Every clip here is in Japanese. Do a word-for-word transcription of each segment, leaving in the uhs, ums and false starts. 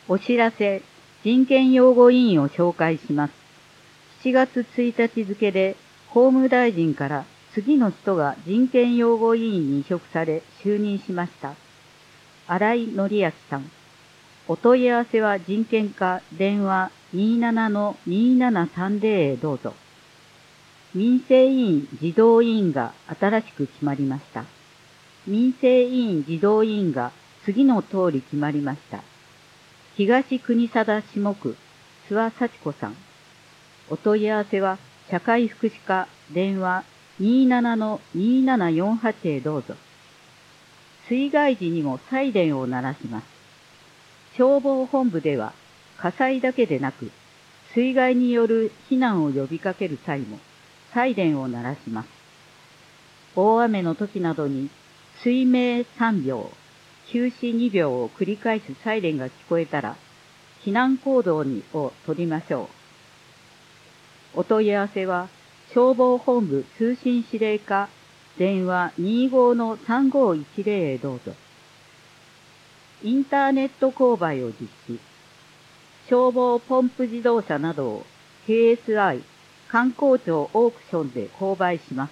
お知らせ、人権擁護委員を紹介します。しちがつついたち付で法務大臣から次の人が人権擁護委員に委嘱され就任しました。新井紀康さん。お問い合わせは人権課電話 にじゅうななのにじゅうななさんじゅう へどうぞ。民生委員児童委員が新しく決まりました。民生委員児童委員が次の通り決まりました。東国定下区、諏訪幸子さん。お問い合わせは社会福祉課電話 にじゅうななのにじゅうななよんはち へどうぞ。水害時にもサイレンを鳴らします。消防本部では火災だけでなく、水害による避難を呼びかける際もサイレンを鳴らします。大雨の時などに水鳴さんびょう、休止にびょうを繰り返すサイレンが聞こえたら、避難行動にを取りましょう。お問い合わせは、消防本部通信指令課、電話 にじゅうごのさんごいちぜろ へどうぞ。インターネット購買を実施。消防ポンプ自動車などを ケーエスアイ 観光庁オークションで購買します。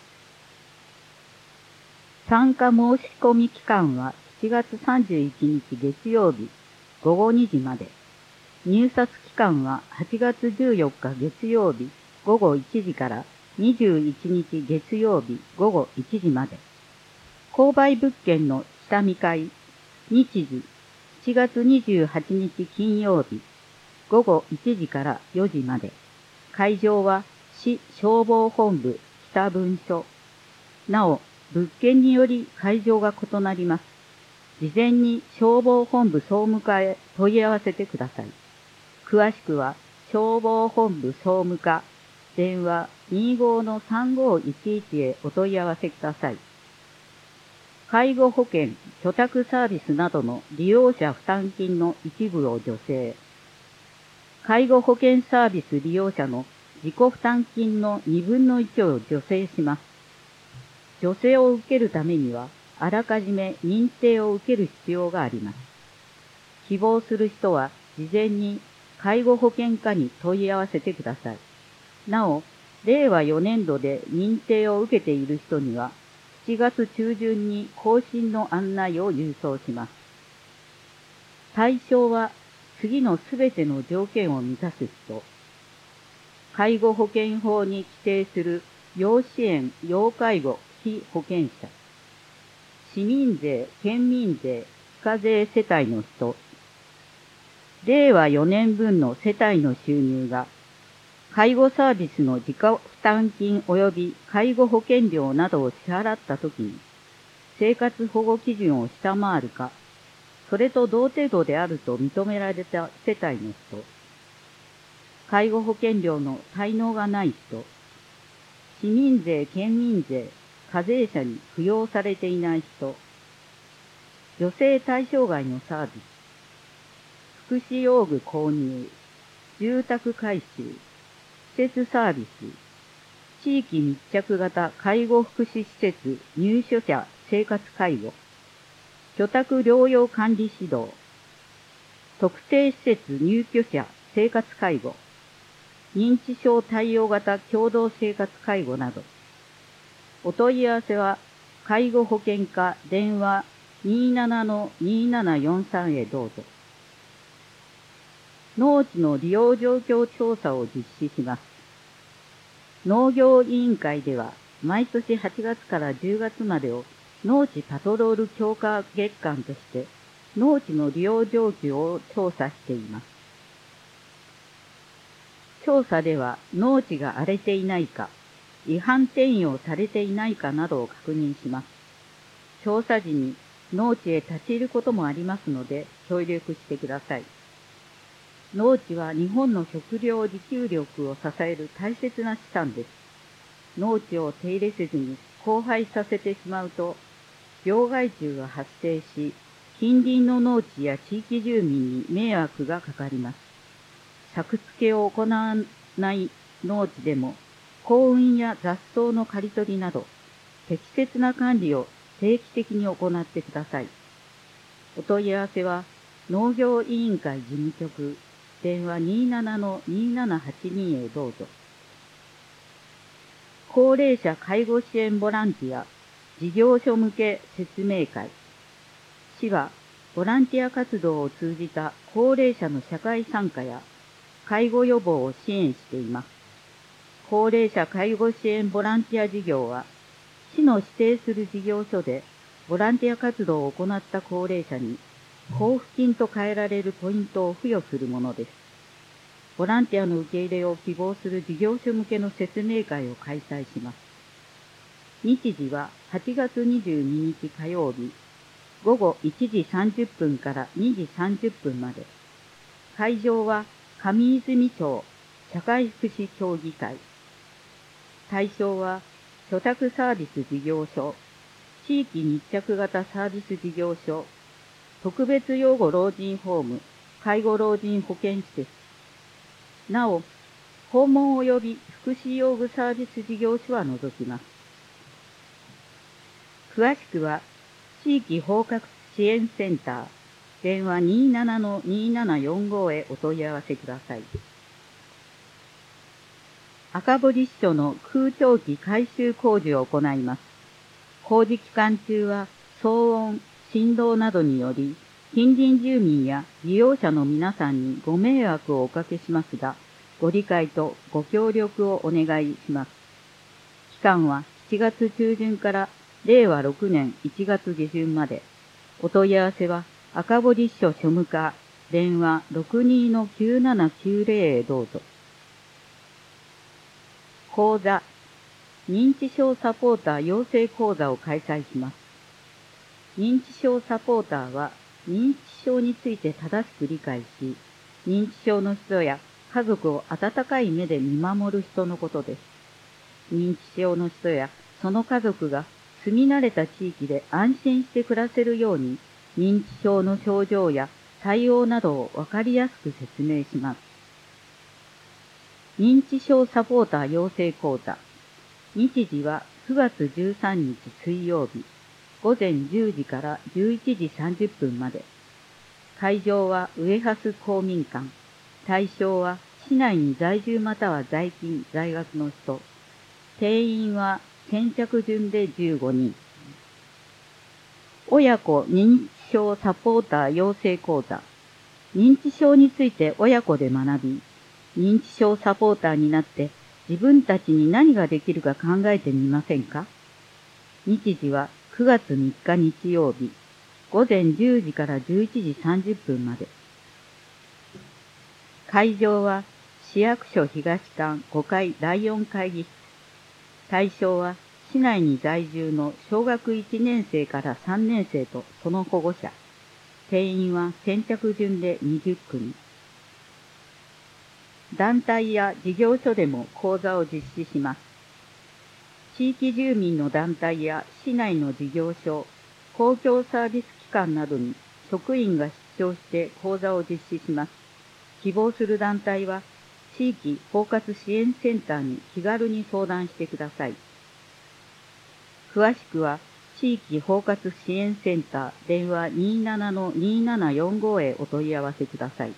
参加申し込み期間はしちがつさんじゅういちにち月曜日ごごにじまで。入札期間ははちがつじゅうよっか月曜日ごごいちじからにじゅういちにち月曜日ごごいちじまで。購買物件の下見会、日時しちがつにじゅうはちにち金曜日ごごいちじからよじまで。会場は市消防本部北分署。なお、物件により会場が異なります。事前に消防本部総務課へ問い合わせてください。詳しくは消防本部総務課電話 にじゅうごのさんごいちいち へお問い合わせください。介護保険、居宅サービスなどの利用者負担金の一部を助成。介護保険サービス利用者の自己負担金のにぶんのいちを助成します。助成を受けるためには、あらかじめ認定を受ける必要があります。希望する人は、事前に介護保険課に問い合わせてください。なお、れいわよねんどで認定を受けている人には、しちがつちゅうじゅんに更新の案内を郵送します。対象は、次のすべての条件を満たす人。介護保険法に規定する要支援・要介護被保険者。市民税・県民税・非課税世帯の人。れいわよねんぶんの世帯の収入が、介護サービスの自己負担金及び介護保険料などを支払ったときに、生活保護基準を下回るか、それと同程度であると認められた世帯の人。介護保険料の滞納がない人。市民税・県民税・課税者に扶養されていない人。女性対象外のサービス。福祉用具購入。住宅改修。施設サービス。地域密着型介護福祉施設入所者生活介護。居宅療養管理指導。特定施設入居者生活介護。認知症対応型共同生活介護など。お問い合わせは、介護保険課電話 にじゅうななのにじゅうななよんさん へどうぞ。農地の利用状況調査を実施します。農業委員会では、毎年はちがつからじゅうがつまでを農地パトロール強化月間として、農地の利用状況を調査しています。調査では農地が荒れていないか、違反転用されていないかなどを確認します。調査時に農地へ立ち入ることもありますので、協力してください。農地は日本の食料自給力を支える大切な資産です。農地を手入れせずに荒廃させてしまうと、病害虫が発生し、近隣の農地や地域住民に迷惑がかかります。作付けを行わない農地でも、耕運や雑草の刈り取りなど、適切な管理を定期的に行ってください。お問い合わせは、 農業委員会事務局、電話 にーななのにーななはちに へどうぞ。高齢者介護支援ボランティア事業所向け説明会。市は、ボランティア活動を通じた高齢者の社会参加や介護予防を支援しています。高齢者介護支援ボランティア事業は、市の指定する事業所でボランティア活動を行った高齢者に交付金と変えられるポイントを付与するものです。ボランティアの受け入れを希望する事業所向けの説明会を開催します。日時ははちがつにじゅうににち火曜日、ごごいちじさんじゅっぷんからにじさんじゅっぷんまで。会場は上泉町社会福祉協議会。対象は居宅サービス事業所、地域密着型サービス事業所、特別養護老人ホーム、介護老人保健施設。なお、訪問及び福祉用具サービス事業所は除きます。詳しくは、地域包括支援センター、電話 にーななのにーななよんご へお問い合わせください。赤堀支所の空調機改修工事を行います。工事期間中は騒音、振動などにより、近隣住民や利用者の皆さんにご迷惑をおかけしますが、ご理解とご協力をお願いします。期間はしちがつちゅうじゅんかられいわろくねんいちがつげじゅんまで。お問い合わせは赤堀支所庶務課電話 ろくにのきゅうななきゅうぜろ へどうぞ。講座、認知症サポーター養成講座を開催します。認知症サポーターは、認知症について正しく理解し、認知症の人や家族を温かい目で見守る人のことです。認知症の人やその家族が住み慣れた地域で安心して暮らせるように、認知症の症状や対応などをわかりやすく説明します。認知症サポーター養成講座。日時はくがつじゅうさんにち水曜日、ごぜんじゅうじからじゅういちじさんじゅっぷんまで。会場は上蓮公民館。対象は市内に在住または在勤、在学の人。定員は先着順でじゅうごにん。親子認知症サポーター養成講座。認知症について親子で学び、認知症サポーターになって自分たちに何ができるか考えてみませんか？日時はくがつみっか日曜日、ごぜんじゅうじからじゅういちじさんじゅっぷんまで。会場は市役所東館ごかいだいよん会議室。対象は市内に在住の小学いちねんせいからさんねんせいとその保護者。定員は先着順でにじゅっくみ。団体や事業所でも講座を実施します。地域住民の団体や市内の事業所、公共サービス機関などに職員が出張して講座を実施します。希望する団体は地域包括支援センターに気軽に相談してください。詳しくは地域包括支援センター電話 にーななのにーななよんご へお問い合わせください。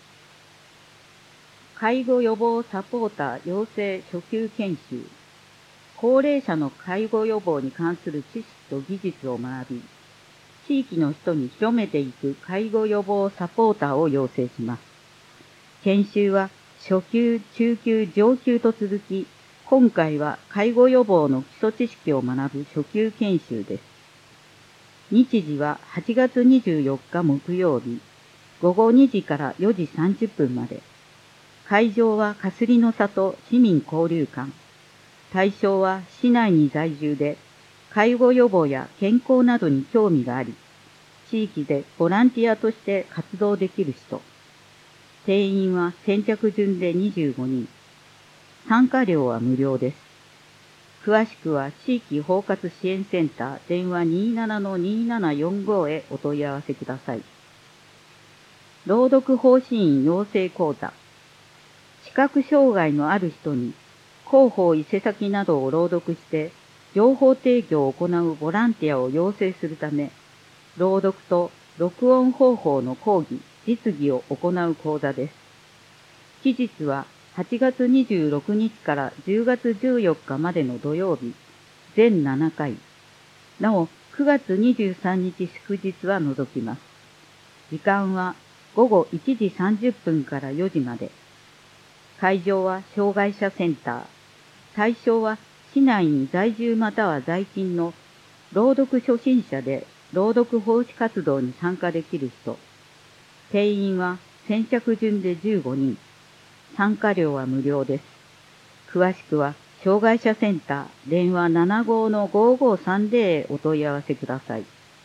介護予防サポーター養成初級研修。高齢者の介護予防に関する知識と技術を学び、地域の人に広めていく介護予防サポーターを養成します。研修は初級、中級、上級と続き、今回は介護予防の基礎知識を学ぶ初級研修です。日時ははちがつにじゅうよっか木曜日、ごごにじからよじさんじゅっぷんまで。会場はかすりの里市民交流館。対象は市内に在住で、介護予防や健康などに興味があり、地域でボランティアとして活動できる人。定員は先着順でにじゅうごにん。参加料は無料です。詳しくは地域包括支援センター電話 にーななのにーななよんご へお問い合わせください。朗読奉仕員養成講座。視覚障害のある人に広報伊勢崎などを朗読して情報提供を行うボランティアを養成するため、朗読と録音方法の講義、 実技を行う講座です。期日ははちがつにじゅうろくにちからじゅうがつじゅうよっかまでの土曜日、全ななかい。なお、くがつにじゅうさんにち祝日は除きます。時間はごごいちじさんじゅっぷんからよじまで。会場は障害者センター。対象は市内に在住または在勤の朗読初心者で朗読奉仕活動に参加できる人。定員は先着順でじゅうごにん。参加料は無料です。詳しくは障害者センター電話 ななごー ごーごーさんぜろ へお問い合わせください。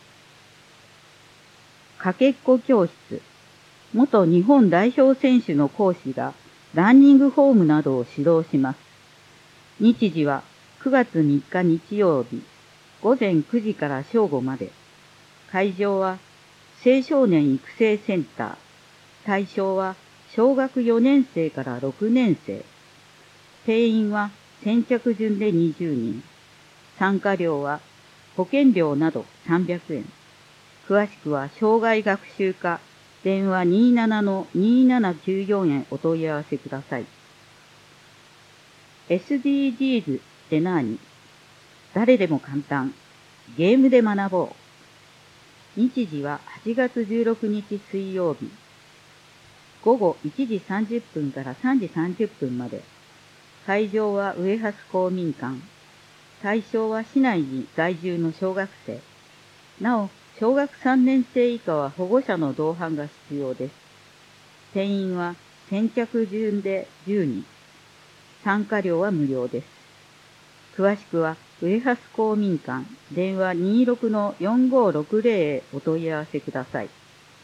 かけっこ教室。元日本代表選手の講師がランニングフォームなどを指導します。日時はくがつみっか日曜日、ごぜんくじから正午まで。会場は青少年育成センター。対象は小学よねんせいからろくねんせい。定員は先着順でにじゅうにん。参加料は保険料などさんびゃくえん。詳しくは障害学習課電話 にーななのにーななきゅうよん へお問い合わせください。エスディージーズ って何？誰でも簡単。ゲームで学ぼう。日時ははちがつじゅうろくにち水曜日。ごごいちじさんじゅっぷんからさんじさんじゅっぷんまで。会場は上蓮公民館。対象は市内に在住の小学生。なお、小学さんねんせい以下は保護者の同伴が必要です。定員は先着順でじゅうにん。参加料は無料です。詳しくは上蓮公民館電話 にーろくのよんごーろくぜろ へお問い合わせください。